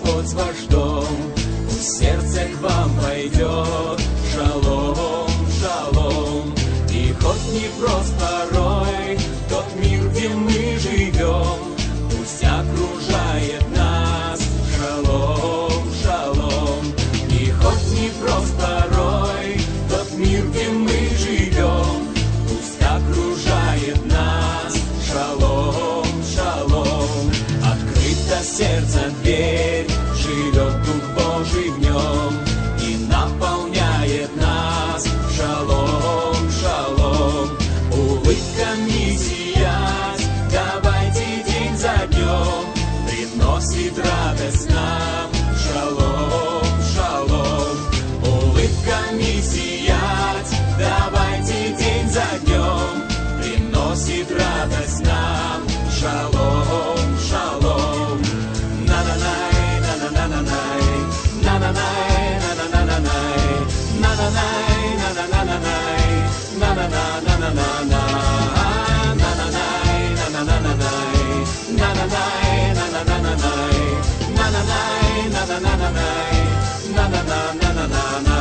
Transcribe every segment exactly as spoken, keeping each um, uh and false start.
Господь ваш дом, пусть сердце к вам пойдет. Шалом, шалом. И хоть непрост порой тот мир, где мы живем, пусть окружает нас. Шалом, шалом. И хоть непрост порой тот мир, где мы живем, пусть окружает нас. Шалом, шалом. Открыта сердце дверь, живет Дух Божий в нем и наполняет нас. Шалом, шалом. Улыбками сиять, давайте день за днем, приносит радость нам. Шалом, шалом. Улыбками сиять, давайте день за днем, приносит радость нам. Шалом, шалом. На-на-най, на-на-на-на-най, на-на-най, на-на-на-на-най, на-на-най, на-на-на-на-най, на-на-на-на-на-на, на-на-най, на-на-на-на-най, на-на-най, на-на-на-на-най, на-на-най, на-на-на-на-най, на-на-на-на-на-на.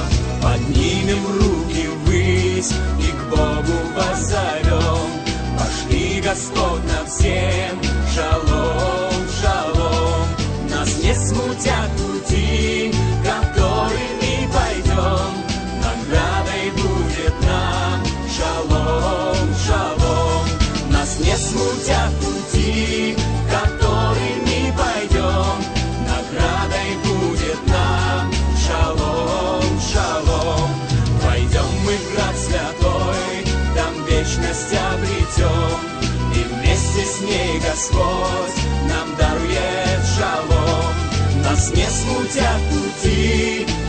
Поднимем руки ввысь и к Богу воззовем. Пошли, Господь, нам всем. Шалом, шалом. Нас не смутят пути, которыми пойдем. Наградой будет нам. Шалом, шалом. Нас не смутят пути, которыми пойдем. Наградой будет нам. Шалом, шалом. Войдем мы в град святой, там вечность обретем, и вместе с ней Господь нам дарует шалом. Нас не смутят пути,